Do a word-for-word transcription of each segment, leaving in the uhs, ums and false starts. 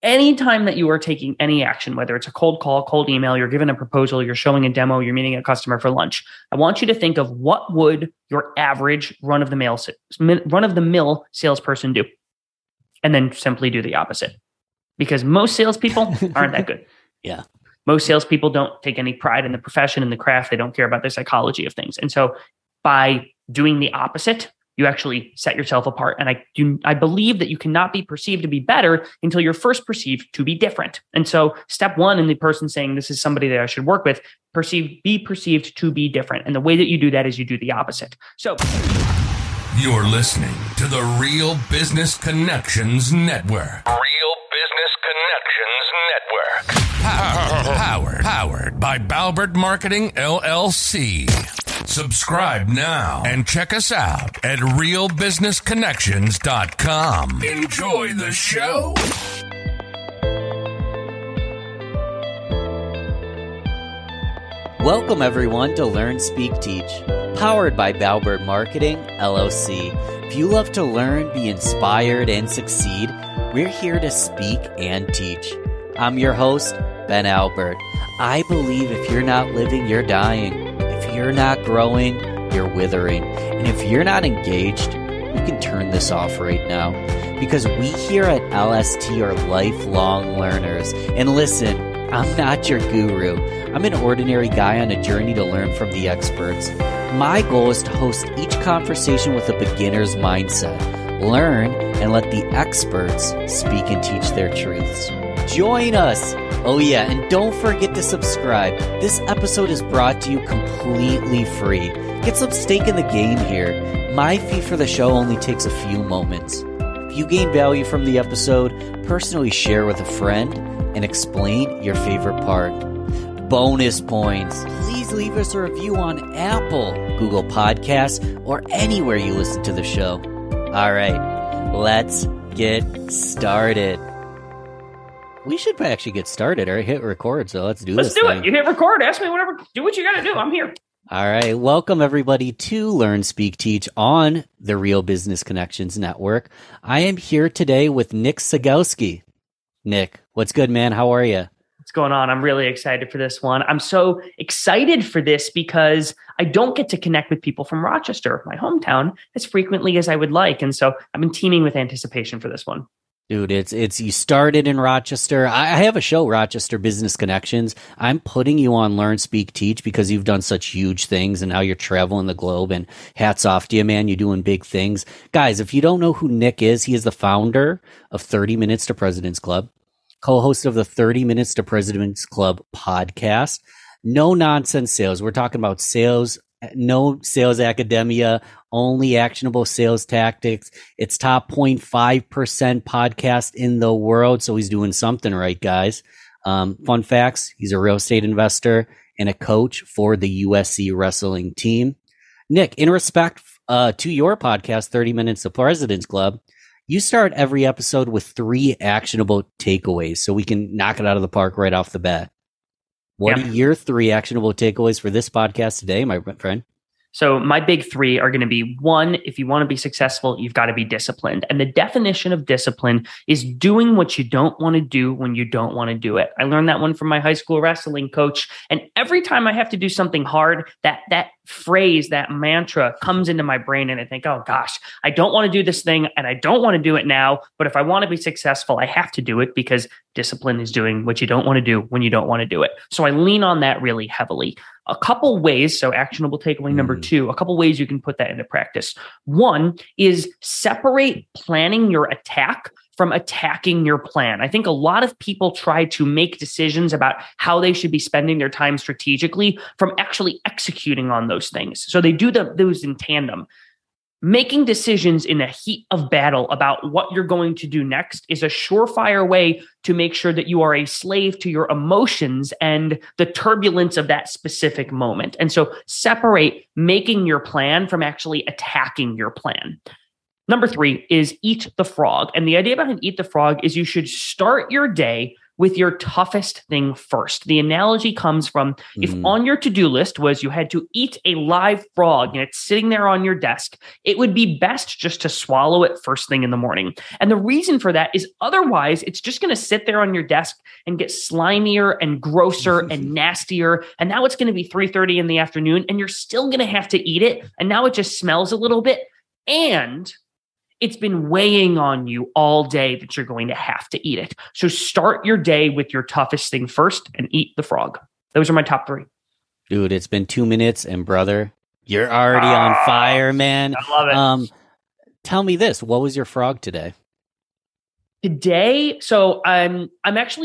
anytime that you are taking any action, whether it's a cold call, cold email, you're giving a proposal, you're showing a demo, you're meeting a customer for lunch, I want you to think of what would your average run-of-the-mill run-of-the-mill salesperson do, and then simply do the opposite. Because most salespeople aren't that good. Yeah. Most salespeople don't take any pride in the profession and the craft. They don't care about the psychology of things. And so by doing the opposite, you actually set yourself apart. And I do, I believe that you cannot be perceived to be better until you're first perceived to be different. And so step one in the person saying, this is somebody that I should work with, perceive, be perceived to be different. And the way that you do that is you do the opposite. So you're listening to the Real Business Connections Network. Real Business Connections Network. Powered, powered by Balbert Marketing, L L C. Subscribe now and check us out at real business connections dot com. Enjoy the show. Welcome, everyone, to Learn, Speak, Teach, powered by Balbert Marketing, L L C. If you love to learn, be inspired, and succeed, we're here to speak and teach. I'm your host, Ben Albert. I believe if you're not living, you're dying. If you're not growing, you're withering. And if you're not engaged, you can turn this off right now. Because we here at L S T are lifelong learners. And listen, I'm not your guru. I'm an ordinary guy on a journey to learn from the experts. My goal is to host each conversation with a beginner's mindset. Learn and let the experts speak and teach their truths. Join us! Oh yeah, and don't forget to subscribe. This episode is brought to you completely free. Get some stake in the game here. My fee for the show only takes a few moments. If you gain value from the episode, personally share with a friend and explain your favorite part. Bonus points. Please leave us a review on Apple, Google Podcasts, or anywhere you listen to the show. All right, let's get started. We should actually get started or hit record, so let's do let's this. Let's do thing. it. You hit record. Ask me whatever. Do what you got to do. I'm here. All right. Welcome, everybody, to Learn, Speak, Teach on the Real Business Connections Network. I am here today with Nick Cegelski. Nick, what's good, man? How are you? What's going on? I'm really excited for this one. I'm so excited for this because I don't get to connect with people from Rochester, my hometown, as frequently as I would like. And so I've been teeming with anticipation for this one. Dude, it's it's you started in Rochester. I, I have a show, Rochester Business Connections. I'm putting you on Learn, Speak, Teach because you've done such huge things and now you're traveling the globe, and hats off to you, man. You're doing big things. Guys, if you don't know who Nick is, he is the founder of thirty minutes to President's Club, co-host of the thirty minutes to President's Club podcast. No nonsense sales. We're talking about sales, no sales academia, only actionable sales tactics. It's top zero point five percent podcast in the world. So he's doing something right, guys. Um, fun facts. He's a real estate investor and a coach for the U S C wrestling team. Nick, in respect uh, to your podcast, thirty minutes to President's Club, you start every episode with three actionable takeaways so we can knock it out of the park right off the bat. What yeah. are your three actionable takeaways for this podcast today, my friend? So my big three are going to be, one, if you want to be successful, you've got to be disciplined. And the definition of discipline is doing what you don't want to do when you don't want to do it. I learned that one from my high school wrestling coach. And every time I have to do something hard, that that phrase, that mantra comes into my brain, and I think, oh gosh, I don't want to do this thing and I don't want to do it now. But if I want to be successful, I have to do it because discipline is doing what you don't want to do when you don't want to do it. So I lean on that really heavily. A couple ways, so actionable takeaway number Mm. two, a couple ways you can put that into practice. One is separate planning your attack from attacking your plan. I think a lot of people try to make decisions about how they should be spending their time strategically from actually executing on those things. So they do the, those in tandem. Making decisions in the heat of battle about what you're going to do next is a surefire way to make sure that you are a slave to your emotions and the turbulence of that specific moment. And so separate making your plan from actually attacking your plan. Number three is eat the frog. And the idea behind eat the frog is you should start your day with your toughest thing first. The analogy comes from if Mm. on your to-do list was you had to eat a live frog and it's sitting there on your desk, it would be best just to swallow it first thing in the morning. And the reason for that is otherwise it's just going to sit there on your desk and get slimier and grosser and nastier. And now it's going to be three thirty in the afternoon and you're still going to have to eat it. And now it just smells a little bit. And it's been weighing on you all day that you're going to have to eat it. So start your day with your toughest thing first and eat the frog. Those are my top three. Dude, it's been two minutes and brother, you're already ah, on fire, man. I love it. Um, tell me this. What was your frog today? Today, so I'm, I'm actually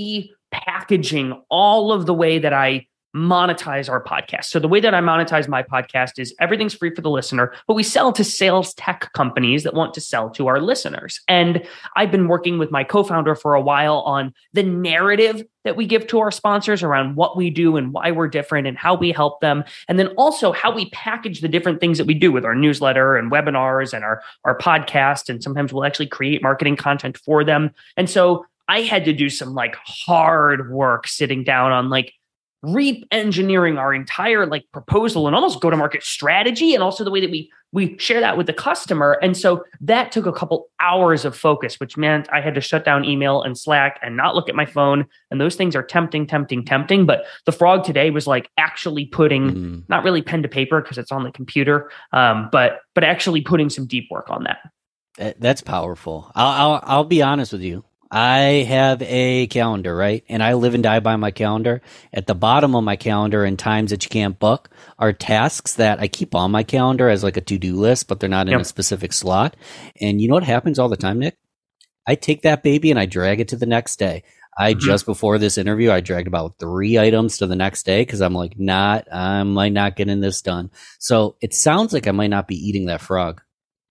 repackaging all of the way that I monetize our podcast. So the way that I monetize my podcast is everything's free for the listener, but we sell to sales tech companies that want to sell to our listeners. And I've been working with my co-founder for a while on the narrative that we give to our sponsors around what we do and why we're different and how we help them. And then also how we package the different things that we do with our newsletter and webinars and our, our podcast. And sometimes we'll actually create marketing content for them. And so I had to do some like hard work sitting down on like re-engineering our entire like proposal and almost go-to-market strategy, and also the way that we we share that with the customer. And so that took a couple hours of focus, which meant I had to shut down email and Slack and not look at my phone. And those things are tempting, tempting, tempting. But the frog today was like actually putting, mm. not really pen to paper because it's on the computer, um, but but actually putting some deep work on that. That's powerful. I'll, I'll I'll be honest with you. I have a calendar, right? And I live and die by my calendar. At the bottom of my calendar in times that you can't book are tasks that I keep on my calendar as like a to-do list, but they're not in yep. a specific slot. And you know what happens all the time, Nick? I take that baby and I drag it to the next day. I mm-hmm. just before this interview, I dragged about three items to the next day because I'm like, not, I might not getting this done. So it sounds like I might not be eating that frog.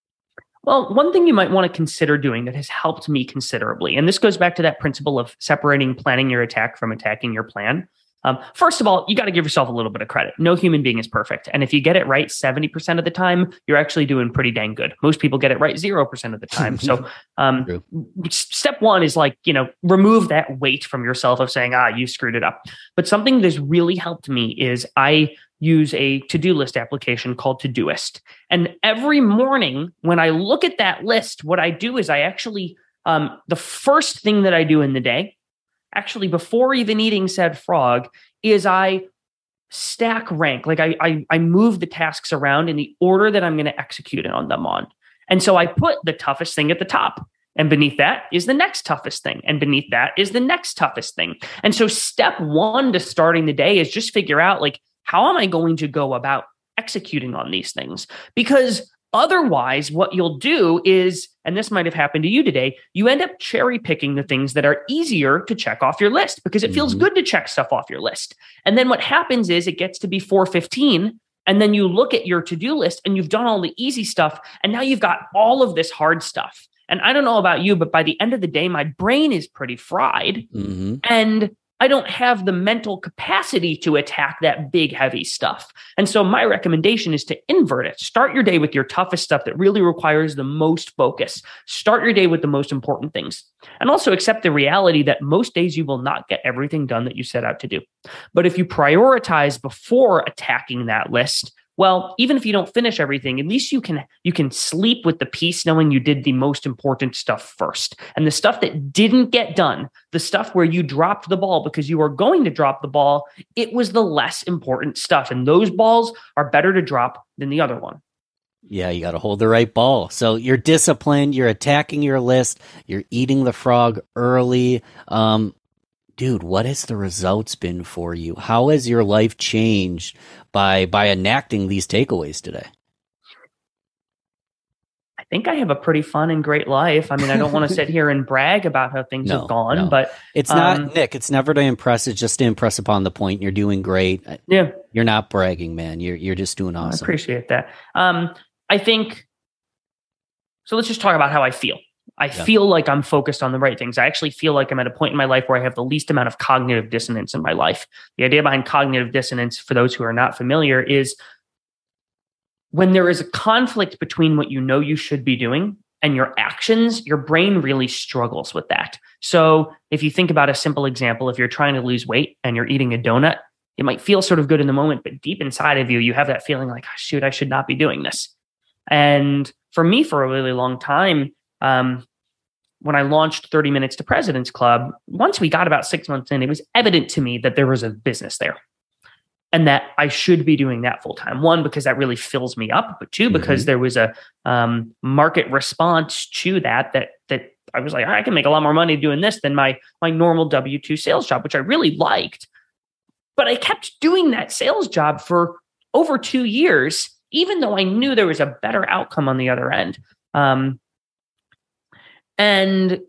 Well, one thing you might want to consider doing that has helped me considerably, and this goes back to that principle of separating planning your attack from attacking your plan. Um, first of all, you got to give yourself a little bit of credit. No human being is perfect. And if you get it right seventy percent of the time, you're actually doing pretty dang good. Most people get it right zero percent of the time. So um, step one is like, you know, remove that weight from yourself of saying, ah, you screwed it up. But something that's really helped me is I use a to-do list application called Todoist. And every morning when I look at that list, what I do is I actually, um, the first thing that I do in the day, actually before even eating said frog, is I stack rank. Like I, I, I move the tasks around in the order that I'm going to execute on them on. And so I put the toughest thing at the top. And beneath that is the next toughest thing. And beneath that is the next toughest thing. And so step one to starting the day is just figure out like, how am I going to go about executing on these things? Because otherwise, what you'll do is, and this might have happened to you today, you end up cherry picking the things that are easier to check off your list because it feels mm-hmm. good to check stuff off your list. And then what happens is it gets to be four fifteen, and then you look at your to-do list and you've done all the easy stuff, and now you've got all of this hard stuff. And I don't know about you, but by the end of the day, my brain is pretty fried. Mm-hmm. And I don't have the mental capacity to attack that big, heavy stuff. And so my recommendation is to invert it. Start your day with your toughest stuff that really requires the most focus. Start your day with the most important things. And also accept the reality that most days you will not get everything done that you set out to do. But if you prioritize before attacking that list, well, even if you don't finish everything, at least you can you can sleep with the peace knowing you did the most important stuff first. And the stuff that didn't get done, the stuff where you dropped the ball because you were going to drop the ball, it was the less important stuff. And those balls are better to drop than the other one. Yeah, you got to hold the right ball. So you're disciplined, you're attacking your list, you're eating the frog early. Um, dude, what has the results been for you? How has your life changed by by enacting these takeaways today? I think I have a pretty fun and great life. I mean, I don't want to sit here and brag about how things no, have gone, no. but it's not, um, Nick, it's never to impress. It's just to impress upon the point. You're doing great. Yeah. You're not bragging, man. You're, you're just doing awesome. I appreciate that. Um, I think, so let's just talk about how I feel. I yeah. feel like I'm focused on the right things. I actually feel like I'm at a point in my life where I have the least amount of cognitive dissonance in my life. The idea behind cognitive dissonance, for those who are not familiar, is when there is a conflict between what you know you should be doing and your actions, your brain really struggles with that. So if you think about a simple example, if you're trying to lose weight and you're eating a donut, it might feel sort of good in the moment, but deep inside of you, you have that feeling like, oh, shoot, I should not be doing this. And for me, for a really long time, um, when I launched thirty minutes to President's Club, once we got about six months in, it was evident to me that there was a business there and that I should be doing that full time. One, because that really fills me up, but two, because mm-hmm. there was a um, market response to that, that, that I was like, I can make a lot more money doing this than my, my normal W two sales job, which I really liked. But I kept doing that sales job for over two years, even though I knew there was a better outcome on the other end. Um, And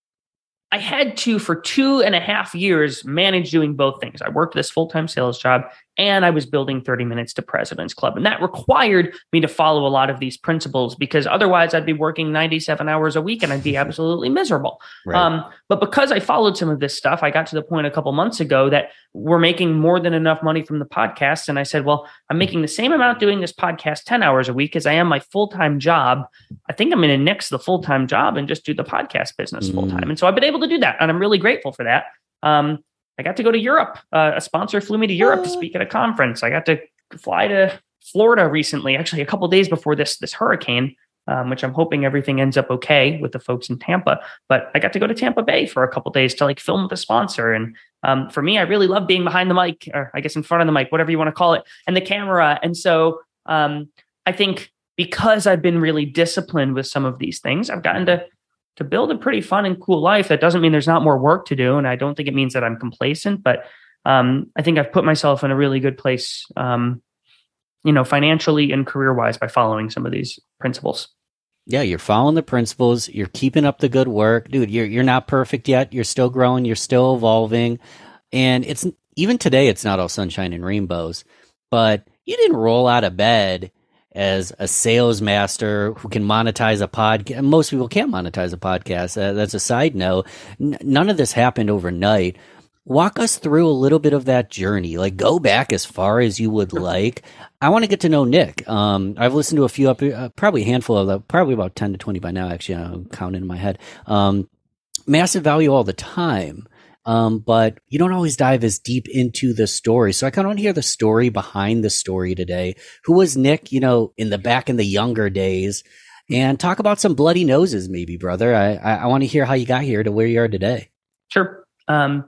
I had to, for two and a half years, manage doing both things. I worked this full-time sales job and I was building thirty minutes to President's Club. And that required me to follow a lot of these principles because otherwise I'd be working ninety-seven hours a week and I'd be absolutely miserable. Right. Um, but because I followed some of this stuff, I got to the point a couple months ago that we're making more than enough money from the podcast. And I said, well, I'm making the same amount doing this podcast ten hours a week as I am my full-time job. I think I'm going to nix the full-time job and just do the podcast business mm. full-time. And so I've been able to do that. And I'm really grateful for that. Um, I got to go to Europe. Uh, a sponsor flew me to Europe to speak at a conference. I got to fly to Florida recently, actually a couple of days before this, this hurricane, um, which I'm hoping everything ends up okay with the folks in Tampa. But I got to go to Tampa Bay for a couple of days to like film with a sponsor. And um, for me, I really love being behind the mic, or I guess in front of the mic, whatever you want to call it, and the camera. And so um, I think because I've been really disciplined with some of these things, I've gotten to to build a pretty fun and cool life. That doesn't mean there's not more work to do. And I don't think it means that I'm complacent, but um, I think I've put myself in a really good place, um, you know, financially and career-wise by following some of these principles. Yeah, you're following the principles. You're keeping up the good work. Dude, you're you're not perfect yet. You're still growing. You're still evolving. And it's even today, it's not all sunshine and rainbows. But you didn't roll out of bed as a sales master who can monetize a podcast. Most people can't monetize a podcast. Uh, that's a side note. N- none of this happened overnight. Walk us through a little bit of that journey. Like, go back as far as you would like. I want to get to know Nick. Um, I've listened to a few, up, uh, probably a handful of them, probably about ten to twenty by now, actually. I'm counting in my head. Um, massive value all the time. Um, but you don't always dive as deep into the story. So I kind of want to hear the story behind the story today. Who was Nick, you know, in the back in the younger days? And talk about some bloody noses, maybe, brother. I, I, I want to hear how you got here to where you are today. Sure. Um,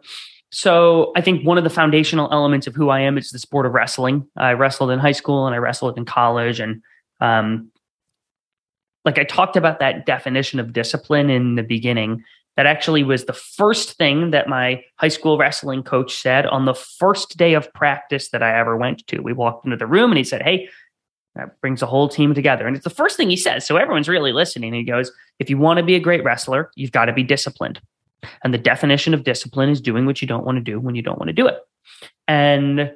so I think one of the foundational elements of who I am is the sport of wrestling. I wrestled in high school and I wrestled in college. And um, like I talked about that definition of discipline in the beginning. That actually was the first thing that my high school wrestling coach said on the first day of practice that I ever went to. We walked into the room and he said, hey, that brings a whole team together. And it's the first thing he says. So everyone's really listening. He goes, if you want to be a great wrestler, you've got to be disciplined. And the definition of discipline is doing what you don't want to do when you don't want to do it. And it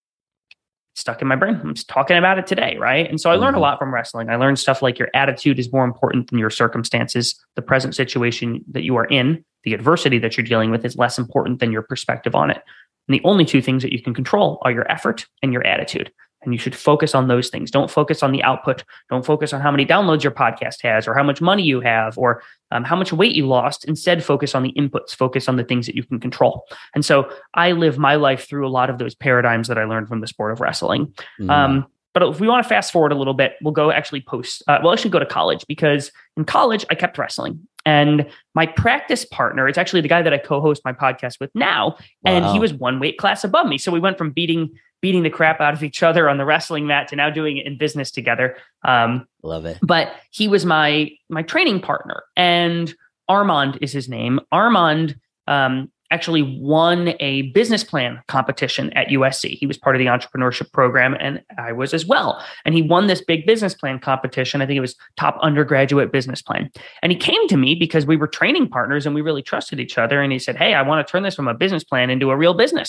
stuck in my brain. I'm just talking about it today, right? And so I learned a lot from wrestling. I learned stuff like your attitude is more important than your circumstances. The present situation that you are in, the adversity that you're dealing with is less important than your perspective on it. And the only two things that you can control are your effort and your attitude. And you should focus on those things. Don't focus on the output. Don't focus on how many downloads your podcast has or how much money you have or um, how much weight you lost. Instead, focus on the inputs. Focus on the things that you can control. And so I live my life through a lot of those paradigms that I learned from the sport of wrestling. Mm. Um, but if we want to fast forward a little bit, we'll go actually post. Uh, we'll actually go to college because in college, I kept wrestling. And my practice partner is actually the guy that I co-host my podcast with now. Wow. And he was one weight class above me. So we went from beating beating the crap out of each other on the wrestling mat to now doing it in business together. Um, Love it. But he was my my training partner. And Armand is his name. Armand um, actually won a business plan competition at U S C. He was part of the entrepreneurship program, and I was as well. And he won this big business plan competition. I think it was top undergraduate business plan. And he came to me because we were training partners and we really trusted each other. And he said, hey, I want to turn this from a business plan into a real business.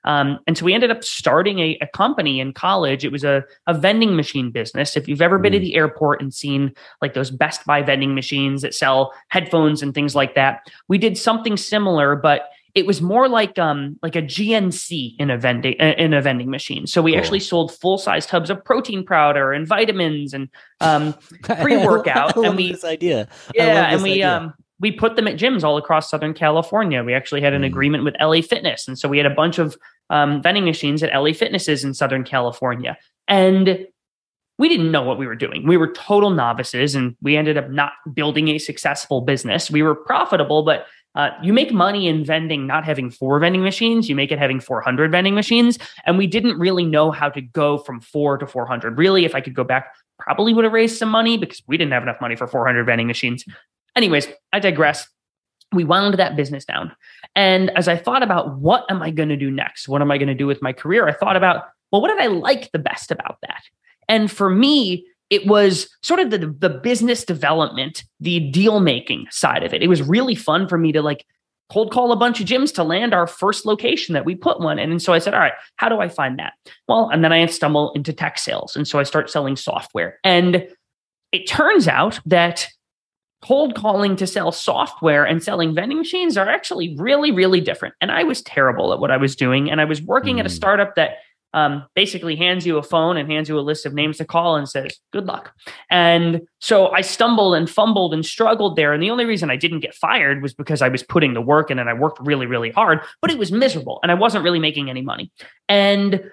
Um, and so we ended up starting a, a company in college. It was a, a vending machine business. If you've ever been Mm. to the airport and seen like those Best Buy vending machines that sell headphones and things like that, we did something similar, but it was more like um like a G N C in a vending in a vending machine. So we Cool. actually sold full size tubs of protein powder and vitamins and um, pre workout. I love and we this idea. I yeah, love and this we idea. um we put them at gyms all across Southern California. We actually had an Mm. agreement with L A Fitness, and so we had a bunch of um, vending machines at L A Fitnesses in Southern California, and we didn't know what we were doing. We were total novices, and we ended up not building a successful business. We were profitable, but uh, you make money in vending not having four vending machines. You make it having four hundred vending machines. And we didn't really know how to go from four to four hundred. Really, if I could go back, probably would have raised some money because we didn't have enough money for four hundred vending machines. Anyways, I digress. We wound that business down. And as I thought about what am I going to do next? What am I going to do with my career? I thought about, well, what did I like the best about that? And for me, it was sort of the, the business development, the deal making side of it. It was really fun for me to like cold call a bunch of gyms to land our first location that we put one in. And so I said, all right, how do I find that? Well, and then I stumble into tech sales. And so I start selling software. And it turns out that cold calling to sell software and selling vending machines are actually really, really different. And I was terrible at what I was doing. And I was working mm. at a startup that Um, basically hands you a phone and hands you a list of names to call and says, good luck. And so I stumbled and fumbled and struggled there. And the only reason I didn't get fired was because I was putting the work in and I worked really, really hard, but it was miserable and I wasn't really making any money. And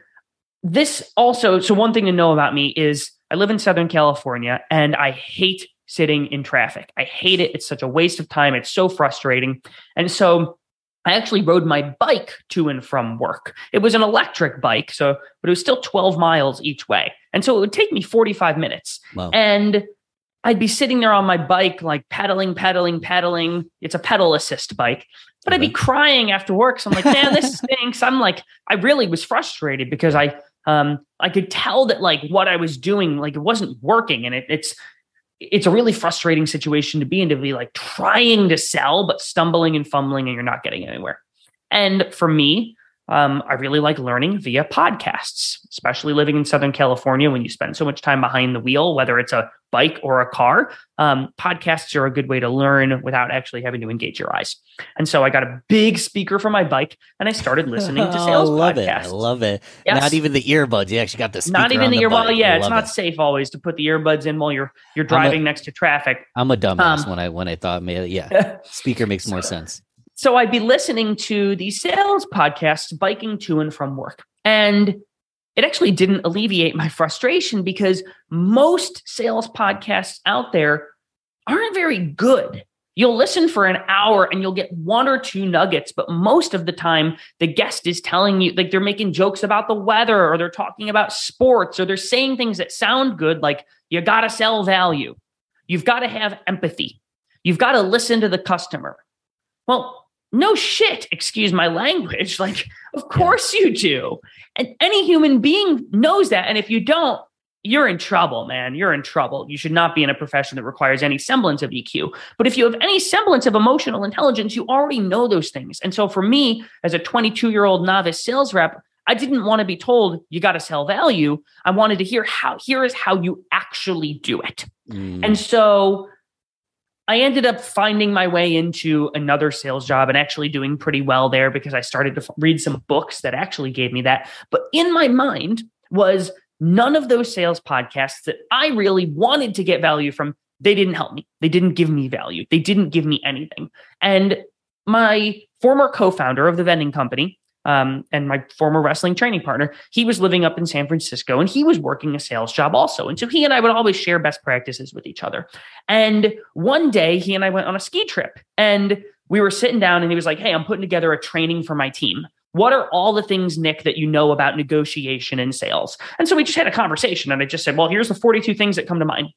this also, so one thing to know about me is I live in Southern California and I hate sitting in traffic. I hate it. It's such a waste of time. It's so frustrating. And so I actually rode my bike to and from work. It was an electric bike, so but it was still twelve miles each way. And so it would take me forty-five minutes. Wow. And I'd be sitting there on my bike, like pedaling, pedaling, pedaling. It's a pedal assist bike. But okay. I'd be crying after work. So I'm like, man, this stinks. I'm like, I really was frustrated because I um I could tell that like what I was doing, like it wasn't working. And it, it's it's a really frustrating situation to be in, to be like trying to sell, but stumbling and fumbling and you're not getting anywhere. And for me, um, I really like learning via podcasts, especially living in Southern California when you spend so much time behind the wheel, whether it's a bike or a car. Um, podcasts are a good way to learn without actually having to engage your eyes. And so I got a big speaker for my bike and I started listening to sales oh, I love podcasts. It. I love it. Yes. Not even the earbuds. You actually got the speaker Not even on the, the earbuds. Well, yeah, it's not it. safe always to put the earbuds in while you're you're driving a, next to traffic. I'm a dumbass Um, when I when I thought, yeah, speaker makes more sense. So I'd be listening to these sales podcasts, biking to and from work. And it actually didn't alleviate my frustration because most sales podcasts out there aren't very good. You'll listen for an hour and you'll get one or two nuggets, but most of the time the guest is telling you, like they're making jokes about the weather or they're talking about sports or they're saying things that sound good, like you got to sell value. You've got to have empathy. You've got to listen to the customer. Well, no shit, excuse my language. Like, of course you do. And any human being knows that. And if you don't, you're in trouble, man. You're in trouble. You should not be in a profession that requires any semblance of E Q. But if you have any semblance of emotional intelligence, you already know those things. And so for me, as a twenty-two-year-old novice sales rep, I didn't want to be told you got to sell value. I wanted to hear how, here is how you actually do it. Mm. And so I ended up finding my way into another sales job and actually doing pretty well there because I started to f- read some books that actually gave me that. But in my mind was none of those sales podcasts that I really wanted to get value from, they didn't help me. They didn't give me value. They didn't give me anything. And my former co-founder of the vending company, Um, and my former wrestling training partner, he was living up in San Francisco and he was working a sales job also. And so he and I would always share best practices with each other. And one day he and I went on a ski trip and we were sitting down and he was like, hey, I'm putting together a training for my team. What are all the things, Nick, that you know about negotiation and sales? And so we just had a conversation and I just said, well, here's the forty-two things that come to mind.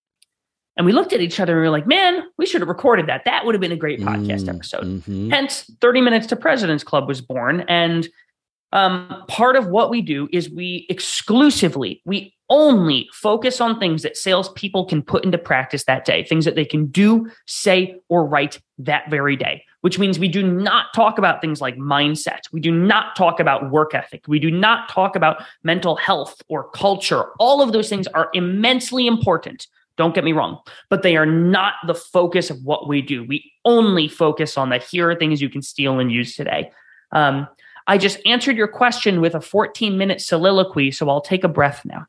And we looked at each other and we were like, man, we should have recorded that. That would have been a great podcast mm, episode. Mm-hmm. Hence, thirty minutes to President's Club was born. And Um, part of what we do is we exclusively, we only focus on things that salespeople can put into practice that day, things that they can do, say, or write that very day, which means we do not talk about things like mindset. We do not talk about work ethic. We do not talk about mental health or culture. All of those things are immensely important. Don't get me wrong, but they are not the focus of what we do. We only focus on the here are things you can steal and use today. Um, I just answered your question with a fourteen minute soliloquy, so I'll take a breath now.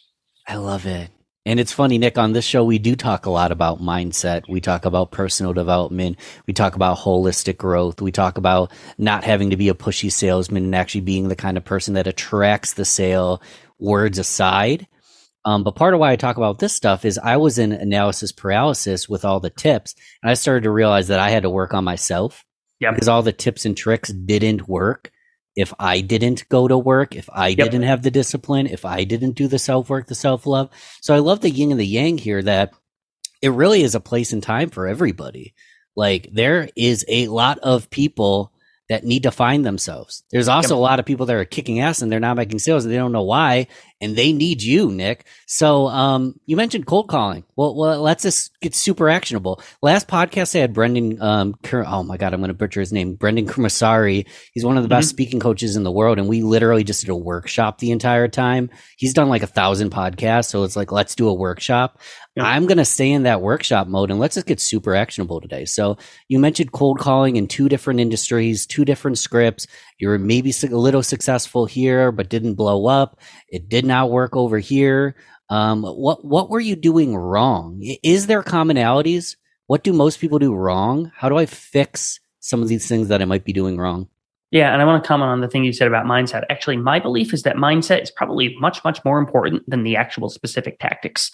I love it. And it's funny, Nick, on this show, we do talk a lot about mindset. We talk about personal development. We talk about holistic growth. We talk about not having to be a pushy salesman and actually being the kind of person that attracts the sale, words aside. Um, but part of why I talk about this stuff is I was in analysis paralysis with all the tips, and I started to realize that I had to work on myself. Yep. Because all the tips and tricks didn't work. If I didn't go to work, if I Yep. didn't have the discipline, if I didn't do the self-work, the self-love. So I love the yin and the yang here, that it really is a place and time for everybody. Like, there is a lot of people that need to find themselves. There's also Yep. a lot of people that are kicking ass and they're not making sales and they don't know why, and they need you, Nick. So um, you mentioned cold calling. Well, well, let's just get super actionable. Last podcast I had Brendan, um, Kur- oh my God, I'm going to butcher his name, Brendan Kurmasari. He's one of the best Mm-hmm. speaking coaches in the world, and we literally just did a workshop the entire time. He's done like a thousand podcasts, so it's like, let's do a workshop. Yep. I'm going to stay in that workshop mode, and let's just get super actionable today. So you mentioned cold calling in two different industries, two different scripts. You were maybe a little successful here, but didn't blow up. It did not work over here. Um, what what were you doing wrong? Is there commonalities? What do most people do wrong? How do I fix some of these things that I might be doing wrong? Yeah, and I want to comment on the thing you said about mindset. Actually, my belief is that mindset is probably much, much more important than the actual specific tactics.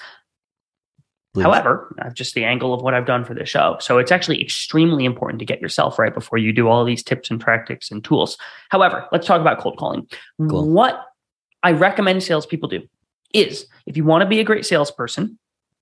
Please. However, I've just the angle of what I've done for the show. So it's actually extremely important to get yourself right before you do all these tips and tactics and tools. However, let's talk about cold calling. Cool. What I recommend salespeople do is, if you want to be a great salesperson,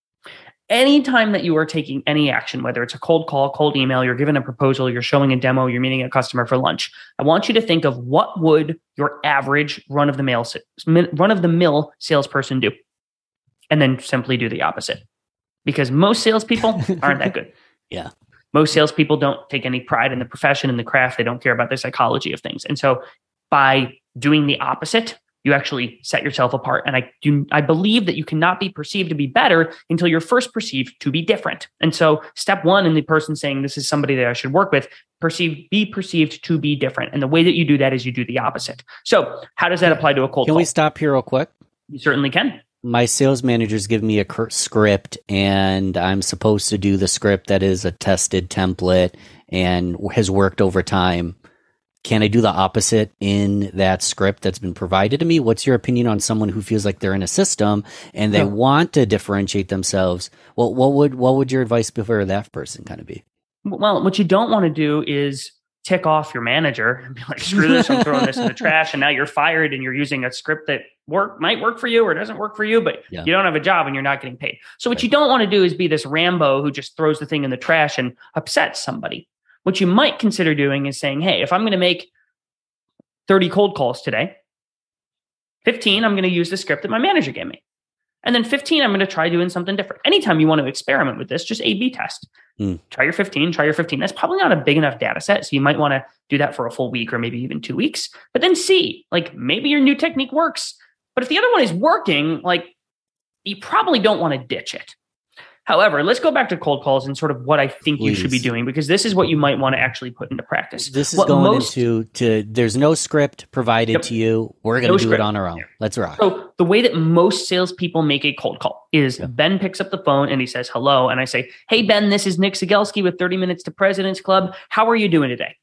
anytime that you are taking any action, whether it's a cold call, cold email, you're giving a proposal, you're showing a demo, you're meeting a customer for lunch, I want you to think of what would your average run-of-the-mill run-of-the-mill salesperson do, and then simply do the opposite. Because most salespeople aren't that good. Yeah. Most salespeople don't take any pride in the profession and the craft. They don't care about the psychology of things. And so by doing the opposite, you actually set yourself apart. And I do, I believe that you cannot be perceived to be better until you're first perceived to be different. And so step one in the person saying, this is somebody that I should work with, perceive, be perceived to be different. And the way that you do that is you do the opposite. So how does that apply to a cold Can call? we stop here real quick? You certainly can. My sales managers give me a cur- script, and I'm supposed to do the script that is a tested template and has worked over time. Can I do the opposite in that script that's been provided to me? What's your opinion on someone who feels like they're in a system and they Yeah. want to differentiate themselves? Well, what would what would your advice be for that person kind of be? Well, what you don't want to do is tick off your manager and be like, screw this, I'm throwing this in the trash. And now you're fired and you're using a script that work might work for you or doesn't work for you, but Yeah. you don't have a job and you're not getting paid. So what Right. you don't want to do is be this Rambo who just throws the thing in the trash and upsets somebody. What you might consider doing is saying, hey, if I'm going to make thirty cold calls today, fifteen, I'm going to use the script that my manager gave me. And then fifteen, I'm going to try doing something different. Anytime you want to experiment with this, just A B test. Mm. Try your fifteen, try your fifteen. That's probably not a big enough data set. So you might want to do that for a full week or maybe even two weeks, but then see, like, maybe your new technique works. But if the other one is working, like, you probably don't want to ditch it. However, let's go back to cold calls and sort of what I think you should be Please. doing, because this is what you might want to actually put into practice. This is What going most- into to there's no script provided Yep. to you. We're going to No do script. it on our own. Yeah. Let's rock. So the way that most salespeople make a cold call is Yeah. Ben picks up the phone and he says, hello. And I say, hey, Ben, this is Nick Cegelski with thirty minutes to President's Club. How are you doing today?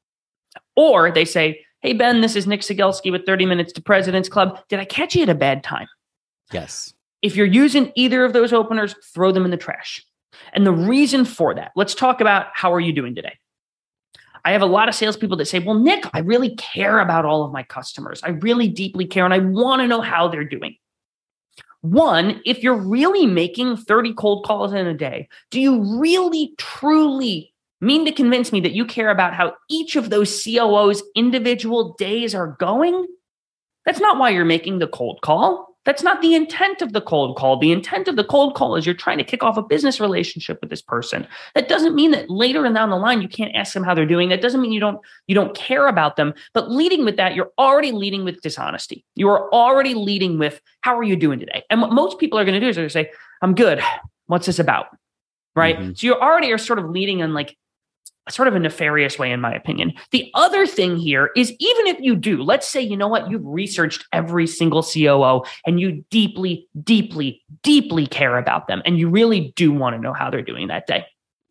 Or they say, hey, Ben, this is Nick Cegelski with thirty minutes to President's Club. Did I catch you at a bad time? Yes. If you're using either of those openers, throw them in the trash. And the reason for that, let's talk about how are you doing today? I have a lot of salespeople that say, well, Nick, I really care about all of my customers. I really deeply care and I want to know how they're doing. One, if you're really making thirty cold calls in a day, do you really, truly mean to convince me that you care about how each of those C O Os' individual days are going? That's not why you're making the cold call. That's not the intent of the cold call. The intent of the cold call is you're trying to kick off a business relationship with this person. That doesn't mean that later and down the line, you can't ask them how they're doing. That doesn't mean you don't, you don't care about them. But leading with that, you're already leading with dishonesty. You are already leading with, how are you doing today? And what most people are going to do is they're going to say, I'm good. What's this about? Right? Mm-hmm. So you already are sort of leading in like sort of a nefarious way, in my opinion. The other thing here is, even if you do, let's say, you know what, you've researched every single C O O and you deeply, deeply, deeply care about them. And you really do want to know how they're doing that day.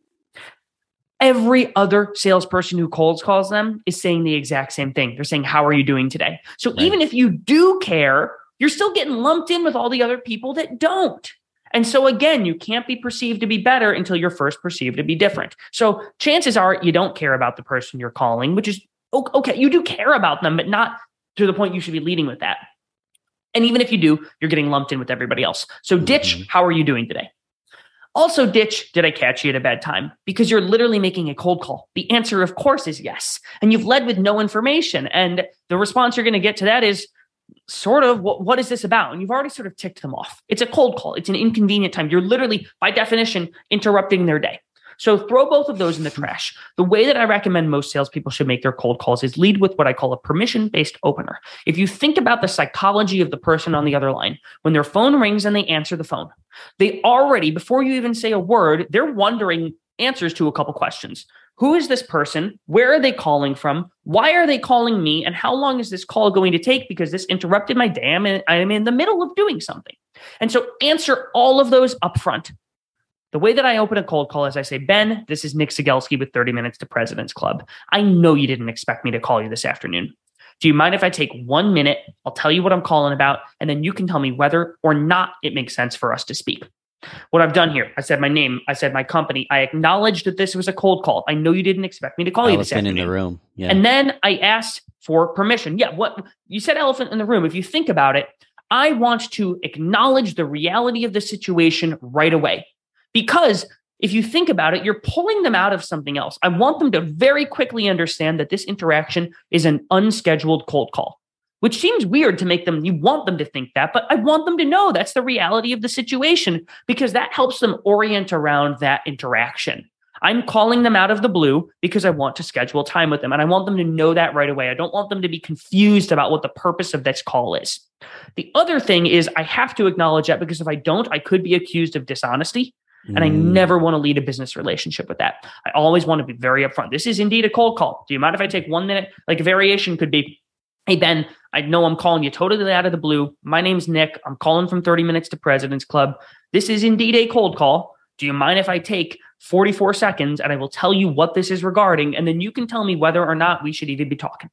Every other salesperson who cold calls them is saying the exact same thing. They're saying, how are you doing today? So right. Even if you do care, you're still getting lumped in with all the other people that don't. And so again, you can't be perceived to be better until you're first perceived to be different. So chances are you don't care about the person you're calling, which is okay. You do care about them, but not to the point you should be leading with that. And even if you do, you're getting lumped in with everybody else. So ditch, mm-hmm. how are you doing today? Also ditch, did I catch you at a bad time? Because you're literally making a cold call. The answer, of course, is yes. And you've led with no information. And the response you're going to get to that is, sort of, what, what is this about? And you've already sort of ticked them off. It's a cold call. It's an inconvenient time. You're literally, by definition, interrupting their day. So throw both of those in the trash. The way that I recommend most salespeople should make their cold calls is lead with what I call a permission-based opener. If you think about the psychology of the person on the other line, when their phone rings and they answer the phone, they already, before you even say a word, they're wondering answers to a couple questions. Who is this person? Where are they calling from? Why are they calling me? And how long is this call going to take? Because this interrupted my day. I'm in, I'm in the middle of doing something. And so answer all of those up front. The way that I open a cold call is I say, Ben, this is Nick Cegelski with thirty minutes to President's Club. I know you didn't expect me to call you this afternoon. Do you mind if I take one minute? I'll tell you what I'm calling about, and then you can tell me whether or not it makes sense for us to speak. What I've done here, I said my name, I said my company, I acknowledged that this was a cold call. I know you didn't expect me to call you this afternoon. Elephant in the room. Yeah. And then I asked for permission. Yeah, what you said, elephant in the room. If you think about it, I want to acknowledge the reality of the situation right away. Because if you think about it, you're pulling them out of something else. I want them to very quickly understand that this interaction is an unscheduled cold call. Which seems weird to make them, you want them to think that, but I want them to know that's the reality of the situation, because that helps them orient around that interaction. I'm calling them out of the blue because I want to schedule time with them, and I want them to know that right away. I don't want them to be confused about what the purpose of this call is. The other thing is I have to acknowledge that, because if I don't, I could be accused of dishonesty. And I never want to lead a business relationship with that. I always want to be very upfront. This is indeed a cold call. Do you mind if I take one minute? Like a variation could be, hey, Ben, I know I'm calling you totally out of the blue. My name's Nick. I'm calling from thirty minutes to President's Club. This is indeed a cold call. Do you mind if I take forty-four seconds and I will tell you what this is regarding? And then you can tell me whether or not we should even be talking.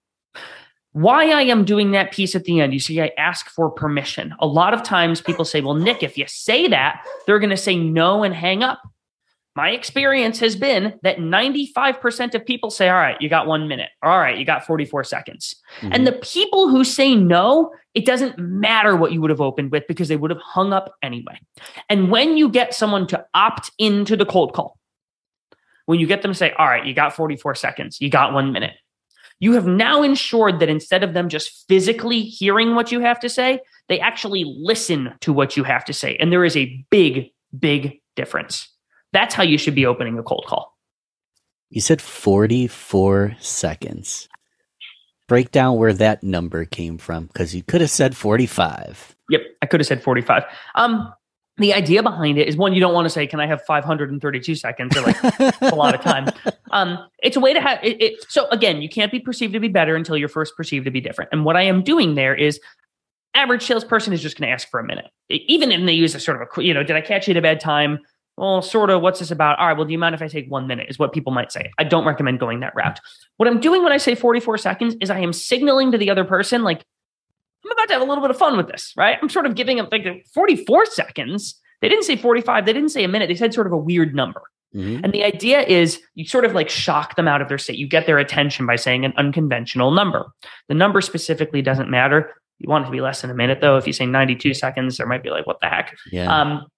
Why I am doing that piece at the end, you see, I ask for permission. A lot of times people say, well, Nick, if you say that, they're going to say no and hang up. My experience has been that ninety-five percent of people say, all right, you got one minute. All right, you got forty-four seconds. Mm-hmm. And the people who say no, it doesn't matter what you would have opened with, because they would have hung up anyway. And when you get someone to opt into the cold call, when you get them to say, all right, you got forty-four seconds, you got one minute, you have now ensured that instead of them just physically hearing what you have to say, they actually listen to what you have to say. And there is a big, big difference. That's how you should be opening a cold call. You said forty-four seconds. Break down where that number came from, because you could have said forty-five. Yep, I could have said forty-five. Um, the idea behind it is, one, you don't want to say, can I have five hundred thirty-two seconds? Or like a lot of time. Um, it's a way to have it, it. So again, you can't be perceived to be better until you're first perceived to be different. And what I am doing there is, average salesperson is just going to ask for a minute. Even if they use a sort of a, you know, did I catch you at a bad time? Well, sort of, what's this about? All right, well, do you mind if I take one minute is what people might say. I don't recommend going that route. What I'm doing when I say forty-four seconds is I am signaling to the other person, like, I'm about to have a little bit of fun with this, right? I'm sort of giving them like forty-four seconds. They didn't say forty-five. They didn't say a minute. They said sort of a weird number. Mm-hmm. And the idea is you sort of like shock them out of their state. You get their attention by saying an unconventional number. The number specifically doesn't matter. You want it to be less than a minute, though. If you say ninety-two seconds, there might be like, what the heck? Yeah. Um,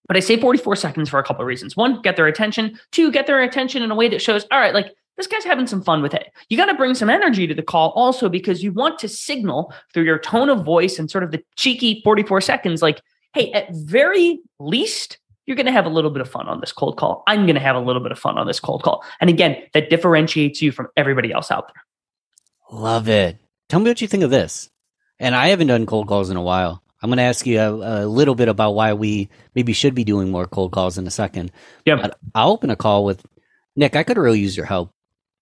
But I say forty-four seconds for a couple of reasons. One, get their attention. Two, get their attention in a way that shows, all right, like this guy's having some fun with it. You got to bring some energy to the call also because you want to signal through your tone of voice and sort of the cheeky forty-four seconds, like, hey, at very least, you're going to have a little bit of fun on this cold call. I'm going to have a little bit of fun on this cold call. And again, that differentiates you from everybody else out there. Love it. Tell me what you think of this. And I haven't done cold calls in a while. I'm going to ask you a, a little bit about why we maybe should be doing more cold calls in a second. Yeah. But I'll open a call with, Nick, I could really use your help.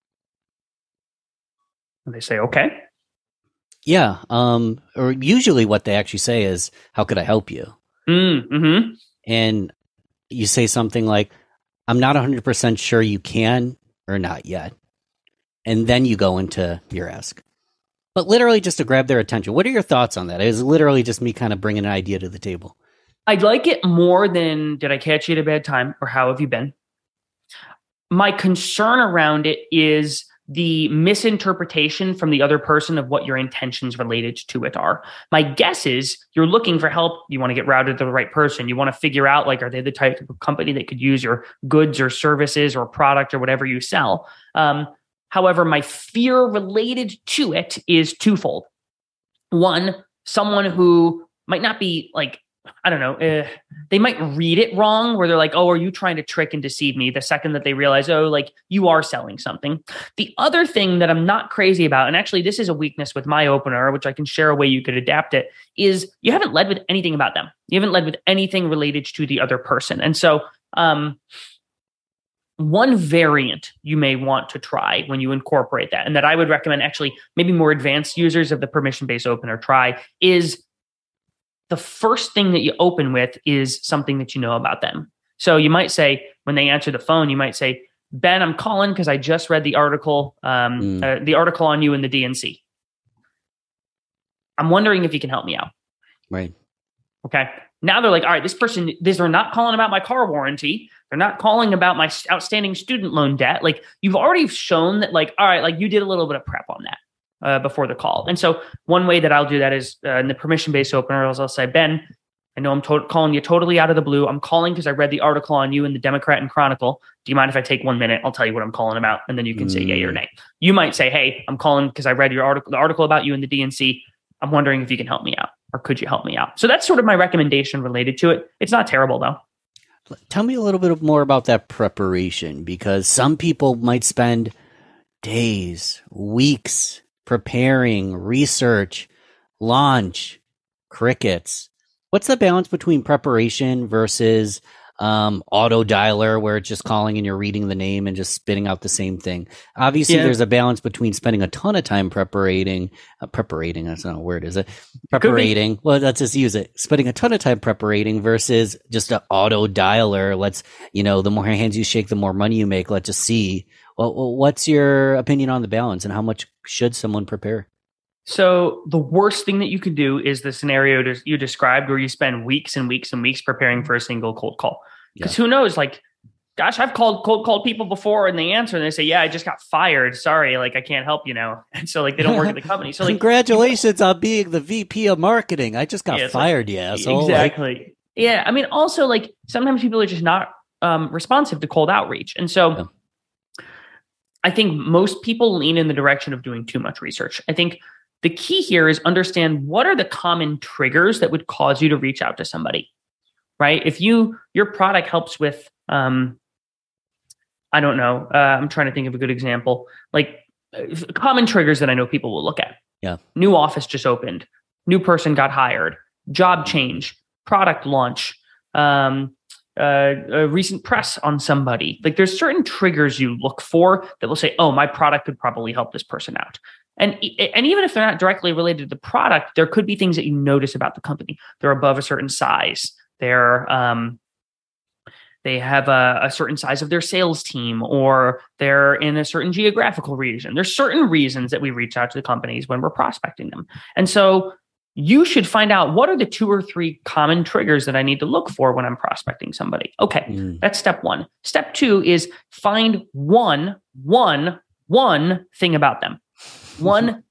And they say, okay. Yeah. Um, or usually what they actually say is, how could I help you? Mm, mm-hmm. And you say something like, I'm not one hundred percent sure you can or not yet. And then you go into your ask. But literally just to grab their attention. What are your thoughts on that? It was literally just me kind of bringing an idea to the table. I'd like it more than, did I catch you at a bad time or how have you been? My concern around it is the misinterpretation from the other person of what your intentions related to it are. My guess is you're looking for help. You want to get routed to the right person. You want to figure out, like, are they the type of company that could use your goods or services or product or whatever you sell? Um, However, my fear related to it is twofold. One, someone who might not be like, I don't know, uh, they might read it wrong where they're like, oh, are you trying to trick and deceive me? The second that they realize, oh, like you are selling something. The other thing that I'm not crazy about, and actually this is a weakness with my opener, which I can share a way you could adapt it, is you haven't led with anything about them. You haven't led with anything related to the other person. And so, um, one variant you may want to try when you incorporate that, and that I would recommend actually maybe more advanced users of the permission-based opener try, is the first thing that you open with is something that you know about them. So you might say, when they answer the phone, you might say, Ben, I'm calling because I just read the article, um, mm. uh, the article on you in the D N C. I'm wondering if you can help me out. Right. Okay. Now they're like, all right, this person, this, they're not calling about my car warranty. They're not calling about my outstanding student loan debt. Like, you've already shown that, like, all right, like you did a little bit of prep on that uh, before the call. And so one way that I'll do that is uh, in the permission-based opener, I'll say, Ben, I know I'm to- calling you totally out of the blue. I'm calling because I read the article on you in the Democrat and Chronicle. Do you mind if I take one minute? I'll tell you what I'm calling about. And then you can mm. say yay or nay. You might say, hey, I'm calling because I read your article, the article about you in the D N C. I'm wondering if you can help me out, or could you help me out? So that's sort of my recommendation related to it. It's not terrible though. Tell me a little bit more about that preparation, because some people might spend days, weeks preparing, research, launch, crickets. What's the balance between preparation versus um, auto dialer, where it's just calling and you're reading the name and just spitting out the same thing? Obviously, yeah. There's a balance between spending a ton of time preparating, uh, preparating, that's not a word, is it? Preparating. Well, let's just use it. Spending a ton of time preparating versus just an auto dialer. Let's, you know, the more hands you shake, the more money you make. Let's just see. Well, what's your opinion on the balance, and how much should someone prepare? So the worst thing that you could do is the scenario you described, where you spend weeks and weeks and weeks preparing for a single cold call. Because yeah. Who knows, like, gosh, I've called cold called people before and they answer and they say, yeah, I just got fired. Sorry, like I can't help you now. And so like they don't work at the company. So like, congratulations on being the V P of marketing. I just got yeah, fired, like, yeah. So exactly. Like, yeah. I mean, also like sometimes people are just not um, responsive to cold outreach. And so yeah. I think most people lean in the direction of doing too much research. I think the key here is understand what are the common triggers that would cause you to reach out to somebody, right? If you, your product helps with, um, I don't know, uh, I'm trying to think of a good example, like uh, common triggers that I know people will look at. Yeah. New office just opened, new person got hired, job change, product launch, um, uh, a recent press on somebody. Like there's certain triggers you look for that will say, oh, my product could probably help this person out. And, and even if they're not directly related to the product, there could be things that you notice about the company. They're above a certain size. They're, um, they have a, a certain size of their sales team, or they're in a certain geographical region. There's certain reasons that we reach out to the companies when we're prospecting them. And so you should find out, what are the two or three common triggers that I need to look for when I'm prospecting somebody? Okay, mm. That's step one. Step two is find one, one, one thing about them. One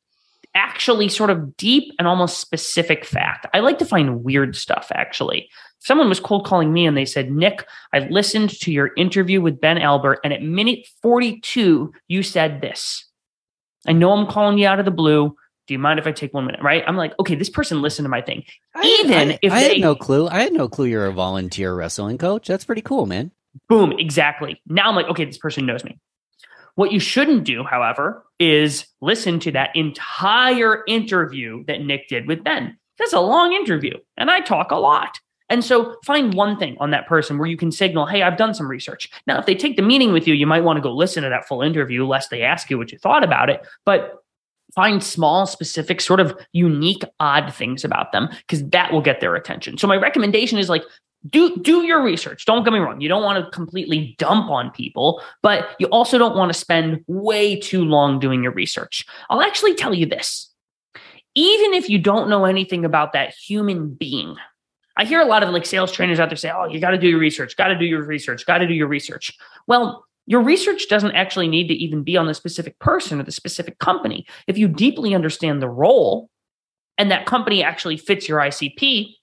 actually sort of deep and almost specific fact. I like to find weird stuff, actually. Someone was cold calling me and they said, Nick, I listened to your interview with Ben Albert, and at minute forty-two, you said this. I know I'm calling you out of the blue. Do you mind if I take one minute? Right? I'm like, okay, this person listened to my thing. I, Even I, if I they, had no clue. I had no clue you're a volunteer wrestling coach. That's pretty cool, man. Boom, exactly. Now I'm like, okay, this person knows me. What you shouldn't do, however, is listen to that entire interview that Nick did with Ben. That's a long interview, and I talk a lot. And so find one thing on that person where you can signal, hey, I've done some research. Now, if they take the meeting with you, you might want to go listen to that full interview, lest they ask you what you thought about it. But find small, specific, sort of unique, odd things about them, because that will get their attention. So my recommendation is like, do, do your research. Don't get me wrong. You don't want to completely dump on people, but you also don't want to spend way too long doing your research. I'll actually tell you this. Even if you don't know anything about that human being, I hear a lot of like sales trainers out there say, oh, you got to do your research, got to do your research, got to do your research. Well, your research doesn't actually need to even be on the specific person or the specific company. If you deeply understand the role and that company actually fits your I C P,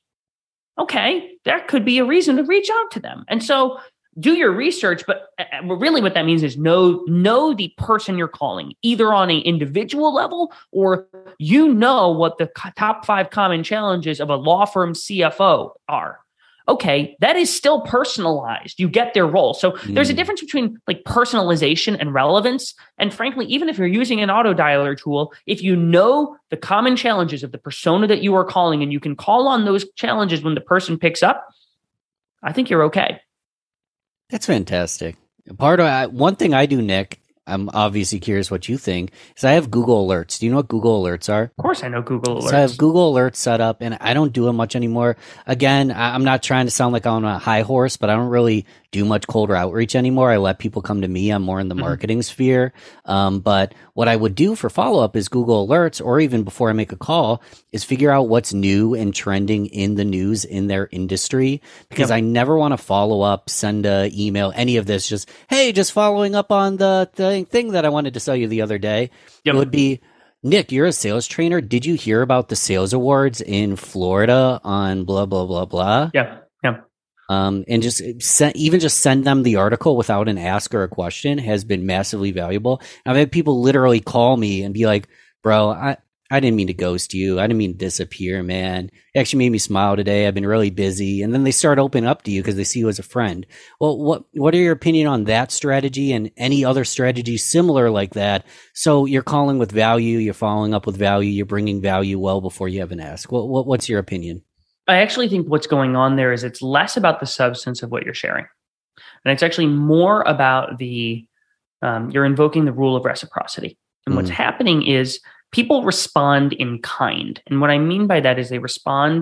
okay, that could be a reason to reach out to them. And so do your research, but really what that means is know, know the person you're calling, either on an individual level or you know what the top five common challenges of a law firm C F O are. Okay, that is still personalized. You get their role. So mm. there's a difference between like personalization and relevance. And frankly, even if you're using an auto dialer tool, if you know the common challenges of the persona that you are calling and you can call on those challenges when the person picks up, I think you're okay. That's fantastic. Part of one thing I do, Nick, I'm obviously curious what you think, is I have Google Alerts. Do you know what Google Alerts are? Of course I know Google Alerts. So I have Google Alerts set up, and I don't do them much anymore. Again, I'm not trying to sound like I'm on a high horse, but I don't really do much cold outreach anymore. I let people come to me. I'm more in the mm-hmm. marketing sphere. Um, but what I would do for follow-up is Google Alerts, or even before I make a call, is figure out what's new and trending in the news in their industry. Because yep. I never want to follow up, send a email, any of this. Just, hey, just following up on the, the thing that I wanted to sell you the other day. Yep. It would be, Nick, you're a sales trainer. Did you hear about the sales awards in Florida on blah, blah, blah, blah? Yeah, yeah. Um, and just send, even just send them the article without an ask or a question has been massively valuable. I've had people literally call me and be like, bro, I, I didn't mean to ghost you. I didn't mean to disappear, man. It actually made me smile today. I've been really busy. And then they start opening up to you because they see you as a friend. Well, what, what are your opinion on that strategy and any other strategies similar like that? So you're calling with value, you're following up with value, you're bringing value well before you have an ask. What, what, what's your opinion? I actually think what's going on there is it's less about the substance of what you're sharing. And it's actually more about the, um, you're invoking the rule of reciprocity. And mm. what's happening is people respond in kind. And what I mean by that is they respond,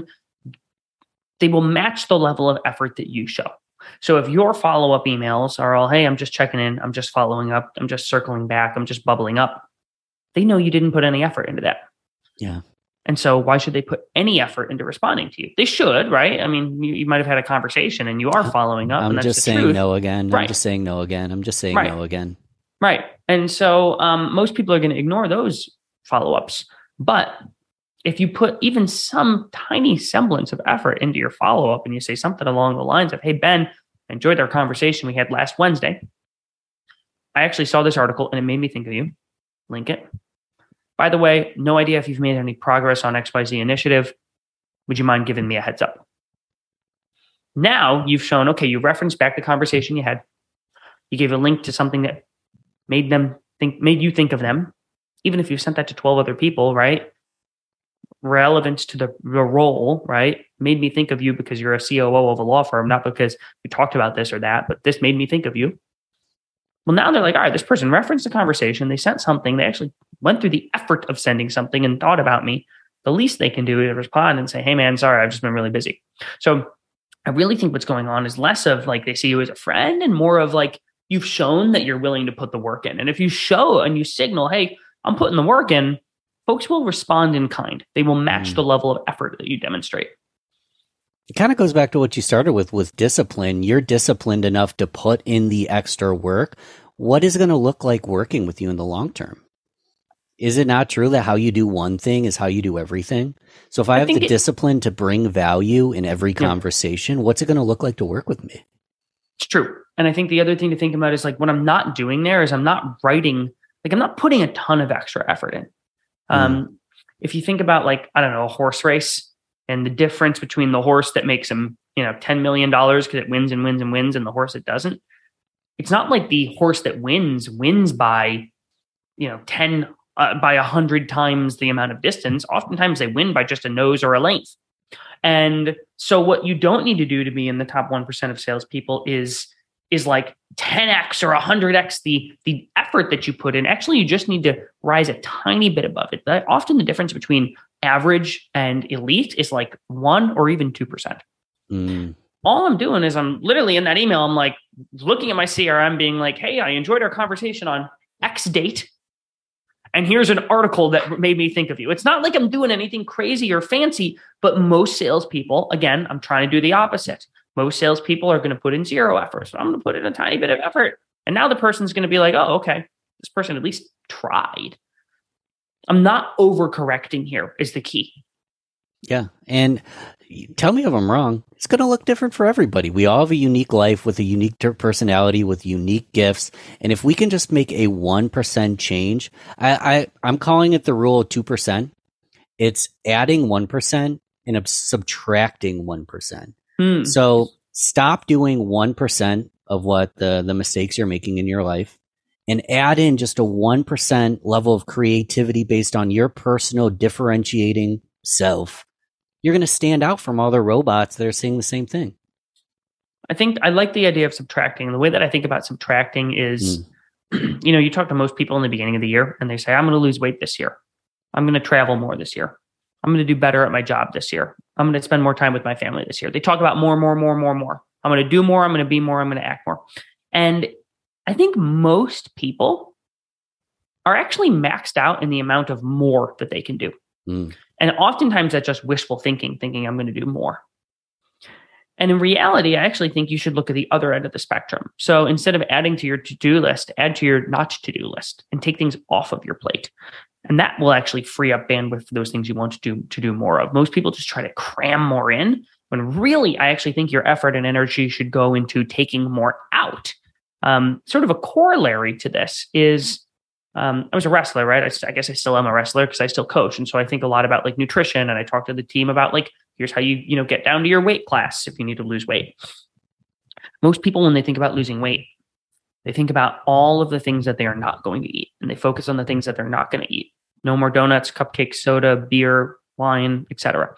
they will match the level of effort that you show. So if your follow-up emails are all, hey, I'm just checking in, I'm just following up, I'm just circling back, I'm just bubbling up, they know you didn't put any effort into that. Yeah. And so why should they put any effort into responding to you? They should, right? I mean, you, you might have had a conversation and you are following up. I'm and that's just the saying truth. no again. Right. I'm just saying no again. I'm just saying right. no again. Right. And so um, most people are going to ignore those follow-ups. But if you put even some tiny semblance of effort into your follow-up and you say something along the lines of, hey, Ben, I enjoyed our conversation we had last Wednesday. I actually saw this article and it made me think of you. Link it. By the way, no idea if you've made any progress on X Y Z initiative. Would you mind giving me a heads up? Now you've shown, okay, you referenced back the conversation you had. You gave a link to something that made them think, made you think of them. Even if you sent that to twelve other people, right? Relevance to the, the role, right? Made me think of you because you're a C O O of a law firm, not because we talked about this or that, but this made me think of you. Well, now they're like, all right, this person referenced the conversation. They sent something. They actually went through the effort of sending something and thought about me. The least they can do is respond and say, hey, man, sorry, I've just been really busy. So I really think what's going on is less of like they see you as a friend and more of like you've shown that you're willing to put the work in. And if you show and you signal, hey, I'm putting the work in, folks will respond in kind. They will match mm. the level of effort that you demonstrate. It kind of goes back to what you started with, with discipline. You're disciplined enough to put in the extra work. What is it going to look like working with you in the long term? Is it not true that how you do one thing is how you do everything? So if I, I have the it, discipline to bring value in every conversation, yeah. what's it going to look like to work with me? It's true. And I think the other thing to think about is like what I'm not doing there is I'm not writing, like I'm not putting a ton of extra effort in. Um, mm. If you think about like, I don't know, a horse race and the difference between the horse that makes him, you know, ten million dollars because it wins and wins and wins and the horse that doesn't, it's not like the horse that wins wins by, you know, ten Uh, by a hundred times the amount of distance. Oftentimes they win by just a nose or a length. And so what you don't need to do to be in the top one percent of salespeople is, is like ten X or one hundred X the, the effort that you put in. Actually, you just need to rise a tiny bit above it. That often the difference between average and elite is like one or even two percent. Mm. All I'm doing is I'm literally in that email, I'm like looking at my C R M being like, hey, I enjoyed our conversation on X date. And here's an article that made me think of you. It's not like I'm doing anything crazy or fancy, but most salespeople, again, I'm trying to do the opposite. Most salespeople are going to put in zero effort. So I'm going to put in a tiny bit of effort. And now the person's going to be like, oh, okay, this person at least tried. I'm not overcorrecting here is the key. Yeah. And tell me if I'm wrong. It's going to look different for everybody. We all have a unique life with a unique personality, with unique gifts. And if we can just make a one percent change, I, I, I'm calling it the rule of two percent. It's adding one percent and subtracting one percent. Hmm. So stop doing one percent of what the, the mistakes you're making in your life and add in just a one percent level of creativity based on your personal differentiating self. You're going to stand out from all the robots that are saying the same thing. I think I like the idea of subtracting. The way that I think about subtracting is, mm. you know, you talk to most people in the beginning of the year and they say, I'm going to lose weight this year. I'm going to travel more this year. I'm going to do better at my job this year. I'm going to spend more time with my family this year. They talk about more, more, more, more, more. I'm going to do more. I'm going to be more. I'm going to act more. And I think most people are actually maxed out in the amount of more that they can do. Mm. And oftentimes that's just wishful thinking, thinking I'm going to do more. And in reality, I actually think you should look at the other end of the spectrum. So instead of adding to your to-do list, add to your not to-do list and take things off of your plate. And that will actually free up bandwidth for those things you want to do, to do more of. Most people just try to cram more in, when really, I actually think your effort and energy should go into taking more out. Um, sort of a corollary to this is, Um, I was a wrestler, right? I, I guess I still am a wrestler because I still coach. And so I think a lot about like nutrition, and I talk to the team about like, here's how you, you know, get down to your weight class if you need to lose weight. Most people, when they think about losing weight, they think about all of the things that they are not going to eat. And they focus on the things that they're not going to eat. No more donuts, cupcakes, soda, beer, wine, et cetera.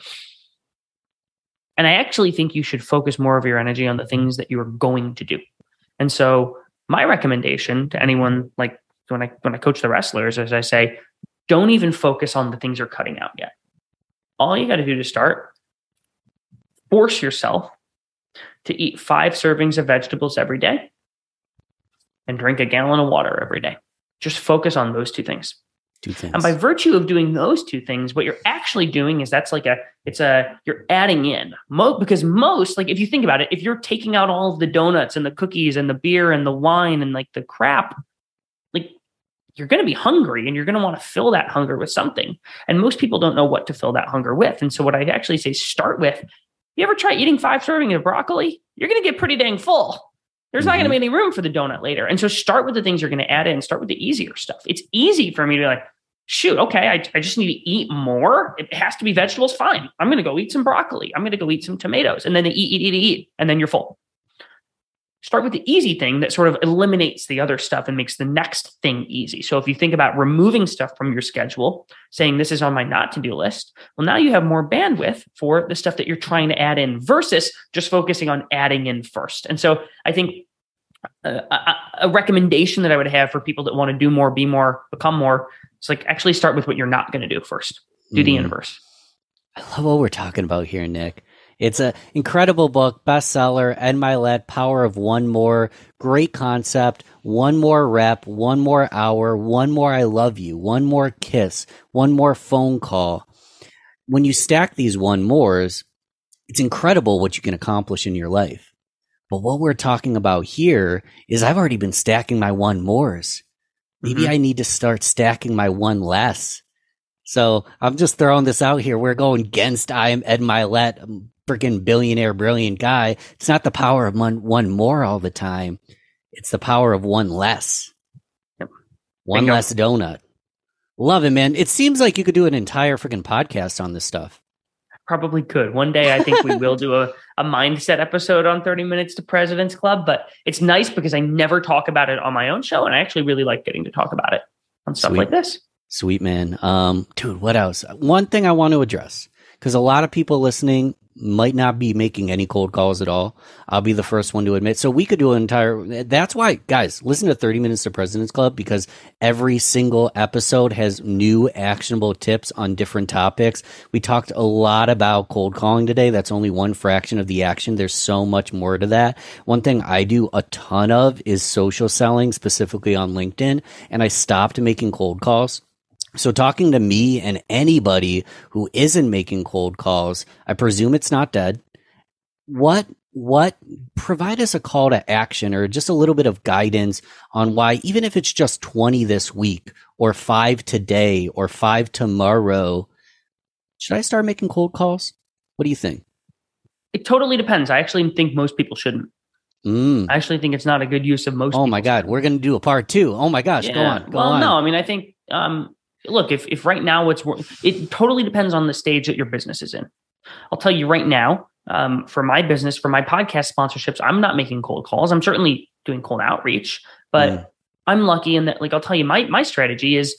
And I actually think you should focus more of your energy on the things that you are going to do. And so my recommendation to anyone like, When I when I coach the wrestlers, as I say, don't even focus on the things you're cutting out yet. All you got to do to start, force yourself to eat five servings of vegetables every day and drink a gallon of water every day. Just focus on those two things. Two things. And by virtue of doing those two things, what you're actually doing is that's like a, it's a, you're adding in. Mo- because most, like if you think about it, if you're taking out all of the donuts and the cookies and the beer and the wine and like the crap, like you're going to be hungry and you're going to want to fill that hunger with something. And most people don't know what to fill that hunger with. And so what I actually say, start with, you ever try eating five servings of broccoli? You're going to get pretty dang full. There's mm-hmm. not going to be any room for the donut later. And so start with the things you're going to add in, start with the easier stuff. It's easy for me to be like, shoot, okay, I, I just need to eat more. It has to be vegetables. Fine. I'm going to go eat some broccoli. I'm going to go eat some tomatoes, and then they eat, eat, eat, eat. And then you're full. Start with the easy thing that sort of eliminates the other stuff and makes the next thing easy. So if you think about removing stuff from your schedule, saying this is on my not to do list, well, now you have more bandwidth for the stuff that you're trying to add in versus just focusing on adding in first. And so I think a, a, a recommendation that I would have for people that want to do more, be more, become more, it's like actually start with what you're not going to do first. Do mm. the inverse. I love what we're talking about here, Nick. It's an incredible book, bestseller, Ed Mylett, Power of One More. Great concept. One more rep, one more hour, one more I love you, one more kiss, one more phone call. When you stack these one mores, it's incredible what you can accomplish in your life. But what we're talking about here is I've already been stacking my one mores. maybe Mm-hmm. I need to start stacking my one less. So I'm just throwing this out here. We're going against I am Ed Mylett, a freaking billionaire, brilliant guy. It's not the power of one, one more all the time. It's the power of one less. Yep. One Bingo. less donut. Love it, man. It seems like you could do an entire freaking podcast on this stuff. Probably could. One day I think we will do a, a mindset episode on thirty minutes to President's Club, but it's nice because I never talk about it on my own show. And I actually really like getting to talk about it on stuff Sweet. like this. Sweet, man. Um, dude, what else? One thing I want to address, because a lot of people listening might not be making any cold calls at all. I'll be the first one to admit. So we could do an entire, that's why, guys, listen to thirty minutes to President's Club, because every single episode has new actionable tips on different topics. We talked a lot about cold calling today. That's only one fraction of the action. There's so much more to that. One thing I do a ton of is social selling, specifically on LinkedIn, and I stopped making cold calls. So talking to me and anybody who isn't making cold calls, I presume it's not dead. What, what, provide us a call to action or just a little bit of guidance on why, even if it's just twenty this week or five today or five tomorrow, should I start making cold calls? What do you think? It totally depends. I actually think most people shouldn't. Mm. I actually think it's not a good use of most. Oh my God. time. We're going to do a part two. Oh my gosh. Yeah. Go on. Go well, on. no, I mean, I think, um, look, if, if right now it's, it totally depends on the stage that your business is in. I'll tell you right now, um, for my business, for my podcast sponsorships, I'm not making cold calls. I'm certainly doing cold outreach, but Mm. I'm lucky in that, like, I'll tell you, my, my strategy is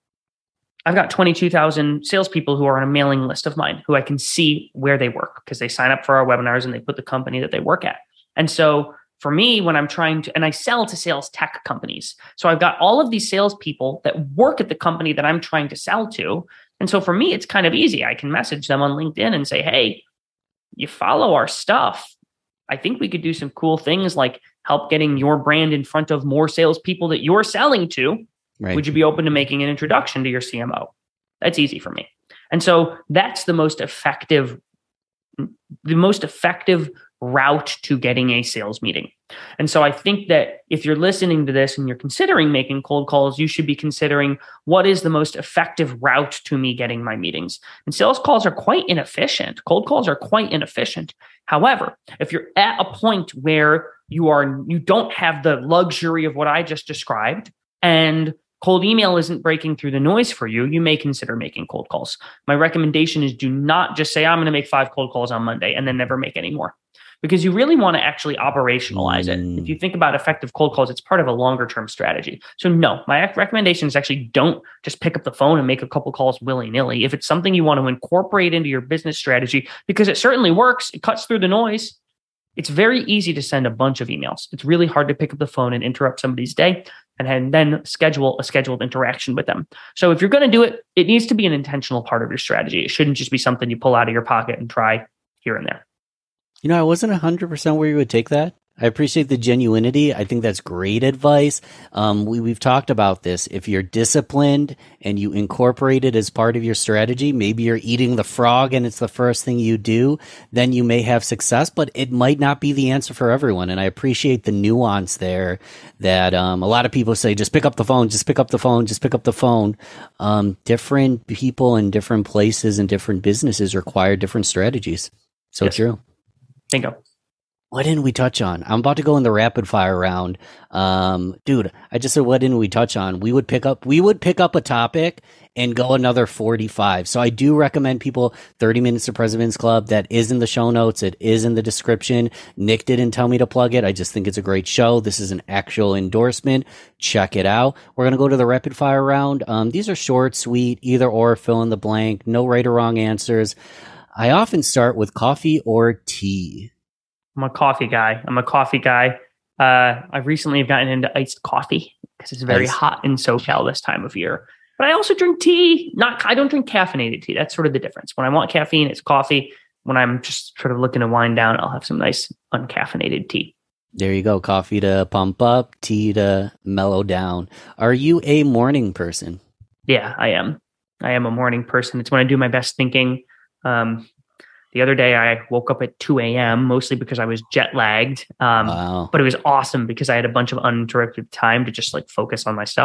I've got twenty-two thousand salespeople who are on a mailing list of mine who I can see where they work because they sign up for our webinars and they put the company that they work at. And so for me, when I'm trying to, and I sell to sales tech companies. So I've got all of these salespeople that work at the company that I'm trying to sell to. And so for me, it's kind of easy. I can message them on LinkedIn and say, hey, you follow our stuff. I think we could do some cool things like help getting your brand in front of more salespeople that you're selling to. Right. Would you be open to making an introduction to your C M O? That's easy for me. And so that's the most effective, the most effective route to getting a sales meeting. And so I think that if you're listening to this and you're considering making cold calls, you should be considering what is the most effective route to me getting my meetings. And sales calls are quite inefficient. Cold calls are quite inefficient. However, if you're at a point where you are, you don't have the luxury of what I just described and cold email isn't breaking through the noise for you, you may consider making cold calls. My recommendation is do not just say, I'm going to make five cold calls on Monday and then never make any more. Because you really want to actually operationalize Mm. it. If you think about effective cold calls, it's part of a longer term strategy. So no, my recommendation is actually don't just pick up the phone and make a couple calls willy-nilly. If it's something you want to incorporate into your business strategy, because it certainly works, it cuts through the noise. It's very easy to send a bunch of emails. It's really hard to pick up the phone and interrupt somebody's day and then schedule a scheduled interaction with them. So if you're going to do it, it needs to be an intentional part of your strategy. It shouldn't just be something you pull out of your pocket and try here and there. You know, I wasn't one hundred percent where you would take that. I appreciate the genuinity. I think that's great advice. Um, we, we've talked about this. If you're disciplined and you incorporate it as part of your strategy, maybe you're eating the frog and it's the first thing you do, then you may have success, but it might not be the answer for everyone. And I appreciate the nuance there that um, a lot of people say, just pick up the phone, just pick up the phone, just pick up the phone. Um, different people in different places and different businesses require different strategies. So Yes. true. Bingo. What didn't we touch on? I'm about to go in the rapid fire round. Um, dude, I just said, what didn't we touch on? We would pick up, we would pick up a topic and go another forty-five. So I do recommend people thirty minutes to President's Club. That is in the show notes. It is in the description. Nick didn't tell me to plug it. I just think it's a great show. This is an actual endorsement. Check it out. We're going to go to the rapid fire round. Um, these are short, sweet, either or, fill in the blank, no right or wrong answers. I often start with coffee or tea. I'm a coffee guy. I'm a coffee guy. Uh, I recently have gotten into iced coffee because it's very Nice. hot in SoCal this time of year. But I also drink tea. Not, I don't drink caffeinated tea. That's sort of the difference. When I want caffeine, it's coffee. When I'm just sort of looking to wind down, I'll have some nice uncaffeinated tea. There you go. Coffee to pump up, tea to mellow down. Are you a morning person? Yeah, I am. I am a morning person. It's when I do my best thinking. Um, the other day I woke up at two a.m. mostly because I was jet lagged. Um, Wow. but it was awesome because I had a bunch of uninterrupted time to just like focus on my stuff.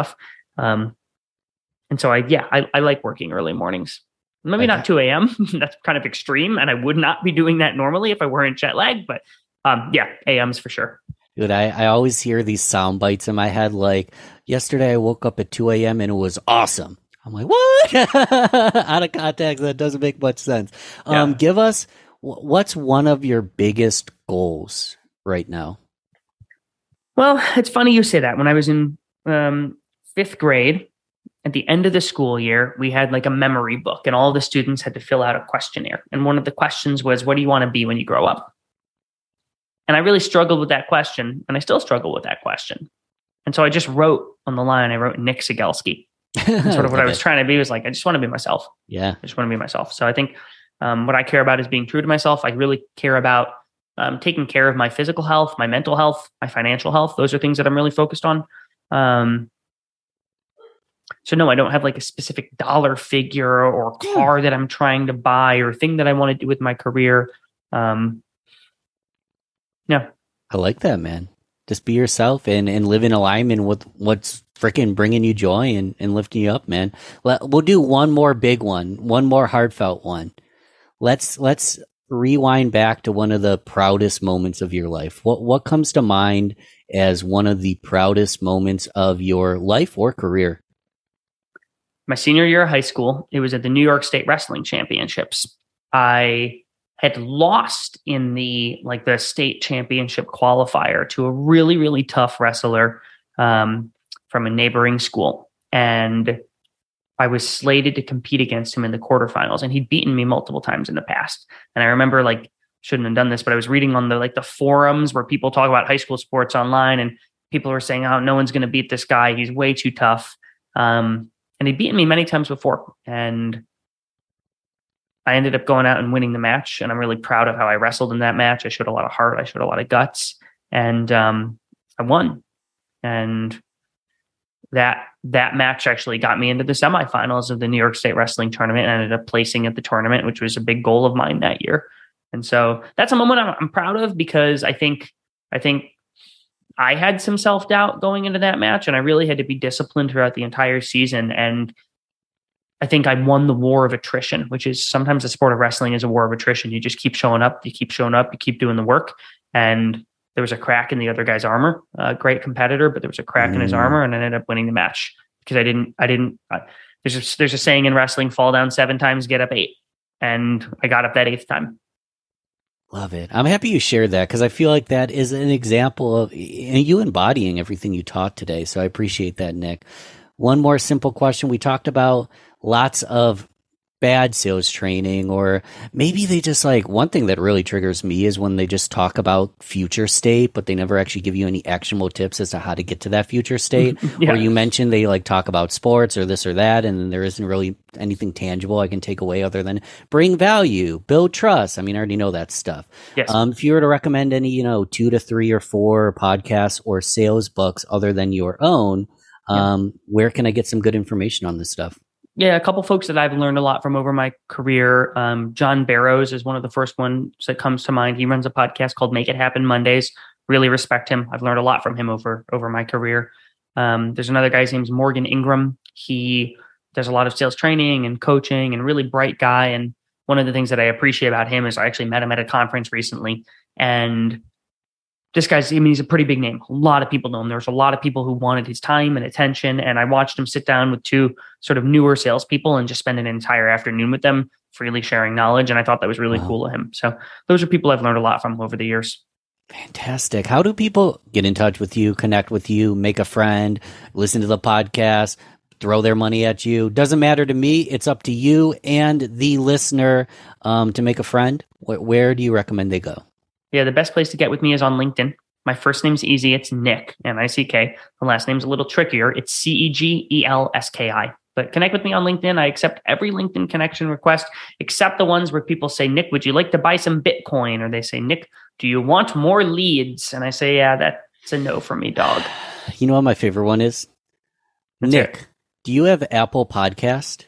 Um, and so I, yeah, I, I like working early mornings. Maybe not two a.m. That's kind of extreme. And I would not be doing that normally if I weren't jet lagged. But um, yeah, A Ms for sure. Dude, I, I always hear these sound bites in my head like, yesterday I woke up at two a.m. and it was awesome. I'm like, what? Out of context, that doesn't make much sense. Um, Yeah. Give us, what's one of your biggest goals right now? Well, it's funny you say that. When I was in um, fifth grade, at the end of the school year, we had like a memory book and all the students had to fill out a questionnaire. And one of the questions was, what do you want to be when you grow up? And I really struggled with that question. And I still struggle with that question. And so I just wrote on the line, I wrote Nick Cegelski. And sort of what I was trying to be was like, I just want to be myself. Yeah. I just want to be myself. So I think um, what I care about is being true to myself. I really care about um, taking care of my physical health, my mental health, my financial health. Those are things that I'm really focused on. Um, So no, I don't have like a specific dollar figure or car yeah. that I'm trying to buy or thing that I want to do with my career. Um, yeah. I like that, man. Just be yourself and, and live in alignment with what's freaking bringing you joy and, and lifting you up, man. Let, we'll do one more big one, one more heartfelt one. Let's, let's rewind back to one of the proudest moments of your life. What, what comes to mind as one of the proudest moments of your life or career? My senior year of high school, it was at the New York State Wrestling Championships. I had lost in the like the state championship qualifier to a really, really tough wrestler um, from a neighboring school. And I was slated to compete against him in the quarterfinals, and he'd beaten me multiple times in the past. And I remember like, shouldn't have done this, but I was reading on the like the forums where people talk about high school sports online, and people were saying, oh, no one's going to beat this guy. He's way too tough. Um, And he'd beaten me many times before. And I ended up going out and winning the match. And I'm really proud of how I wrestled in that match. I showed a lot of heart. I showed a lot of guts. And um, I won. And that that match actually got me into the semifinals of the New York State Wrestling Tournament. And I ended up placing at the tournament, which was a big goal of mine that year. And so that's a moment I'm, I'm proud of, because I think I think I had some self-doubt going into that match, and I really had to be disciplined throughout the entire season. And I think I won the war of attrition, which is sometimes the sport of wrestling is a war of attrition. You just keep showing up, you keep showing up, you keep doing the work. And there was a crack in the other guy's armor, a great competitor, but there was a crack mm. in his armor, and I ended up winning the match because I didn't, I didn't, uh, there's a, there's a saying in wrestling, fall down seven times, get up eight. And I got up that eighth time. Love it. I'm happy you shared that, because I feel like that is an example of you embodying everything you taught today. So I appreciate that, Nick. One more simple question. We talked about lots of bad sales training, or maybe they just like, one thing that really triggers me is when they just talk about future state, but they never actually give you any actionable tips as to how to get to that future state. yeah. Or you mentioned they like talk about sports or this or that, and there isn't really anything tangible I can take away other than bring value, build trust. I mean, I already know that stuff. Yes. Um, if you were to recommend any, you know, two to three or four podcasts or sales books other than your own, um, yeah. where can I get some good information on this stuff? Yeah, a couple folks that I've learned a lot from over my career. Um, John Barrows is one of the first ones that comes to mind. He runs a podcast called Make It Happen Mondays. Really respect him. I've learned a lot from him over, over my career. Um, there's another guy, his name's Morgan Ingram. He does a lot of sales training and coaching, and really bright guy. And one of the things that I appreciate about him is I actually met him at a conference recently. And this guy's, I mean, he's a pretty big name. A lot of people know him. There's a lot of people who wanted his time and attention. And I watched him sit down with two sort of newer salespeople and just spend an entire afternoon with them, freely sharing knowledge. And I thought that was really wow. cool of him. So those are people I've learned a lot from over the years. Fantastic. How do people get in touch with you, connect with you, make a friend, listen to the podcast, throw their money at you? Doesn't matter to me. It's up to you and the listener um, to make a friend. Where, where do you recommend they go? Yeah, the best place to get with me is on LinkedIn. My first name's easy. It's Nick, N I C K. The last name's a little trickier. It's C E G E L S K I. But connect with me on LinkedIn. I accept every LinkedIn connection request, except the ones where people say, Nick, would you like to buy some Bitcoin? Or they say, Nick, do you want more leads? And I say, yeah, that's a no for me, dog. You know what my favorite one is? That's Nick, it. Do you have Apple Podcast?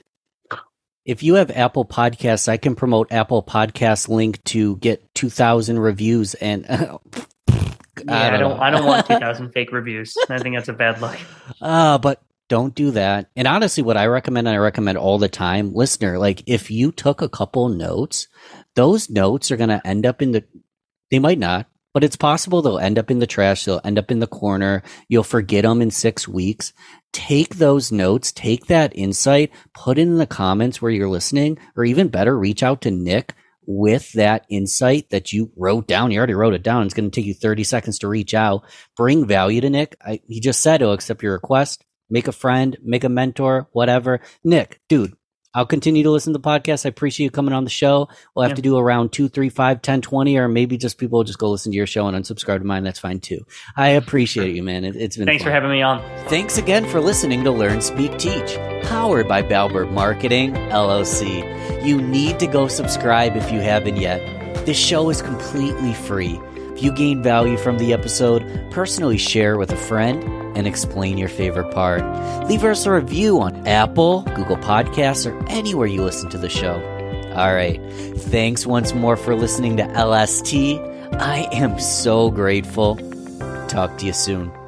If you have Apple Podcasts, I can promote Apple Podcast link to get two thousand reviews. And uh, yeah, I don't, I don't, I don't want two thousand fake reviews. I think that's a bad look. Uh, but Don't do that. And honestly, what I recommend, and I recommend all the time, listener, like if you took a couple notes, those notes are going to end up in the, they might not, but it's possible they'll end up in the trash. They'll end up in the corner. You'll forget them in six weeks. Take those notes, take that insight, put it in the comments where you're listening, or even better, reach out to Nick with that insight that you wrote down. You already wrote it down. It's going to take you thirty seconds to reach out. Bring value to Nick. I, he just said he'll accept your request. Make a friend, make a mentor, whatever. Nick, dude, I'll continue to listen to the podcast. I appreciate you coming on the show. We'll have yeah. to do around two, three, five, ten, twenty, or maybe just people will just go listen to your show and unsubscribe to mine. That's fine too. I appreciate you, man. It, it's been Thanks fun. for having me on. Thanks again for listening to Learn, Speak, Teach, powered by Balbert Marketing, L L C. You need to go subscribe if you haven't yet. This show is completely free. If you gain value from the episode, personally share with a friend and explain your favorite part. Leave us a review on Apple, Google Podcasts, or anywhere you listen to the show. All right. Thanks once more for listening to L S T. I am so grateful. Talk to you soon.